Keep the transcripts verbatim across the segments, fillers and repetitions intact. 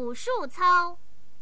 武术操。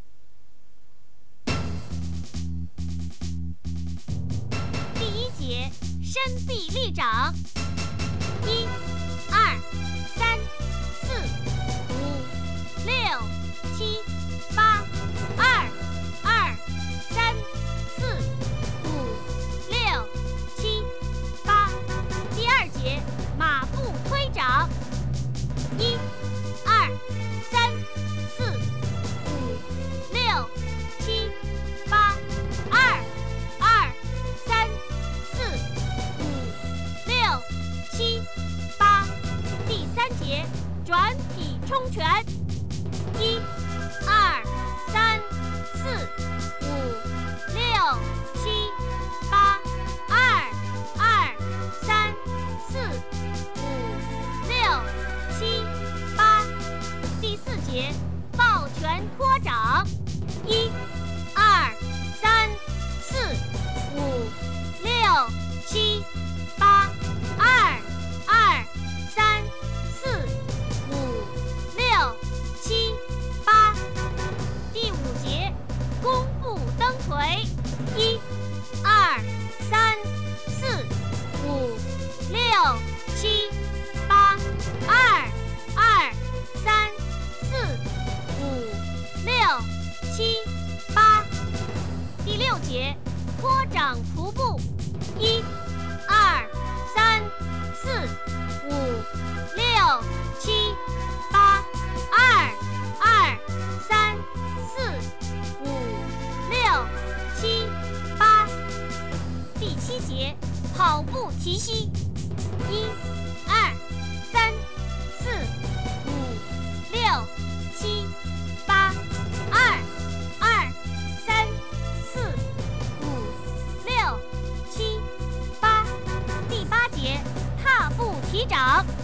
第一节，伸臂立掌。一、二、三、四、五、六、七、八。二、二、三、四、五、六、七、八。第二节，马步推掌。一、二、三、四、五、六、七、八。二、二、三、四、五、六、七、八。第三节，转体冲拳。一、二、三、四、五、六、七、八。二、二、三、四、五、六、七、八。第四节，抱拳托掌。一、二、三、四、五、六、七、八。二、二、三、四、五、六、七、八。第五节，弓步蹬腿。一、二、三、四、五、六、七、八。二、二、三、四、五、六、七、八。第六节，托掌徒步。一、二、三、四、五、六、七、八。二、二、三、四、五、六、七、八。第七节，跑步提膝。一、二、三、四、五、六、七、八。二、二、三、四、五、六、七、八。第八节，踏步提掌。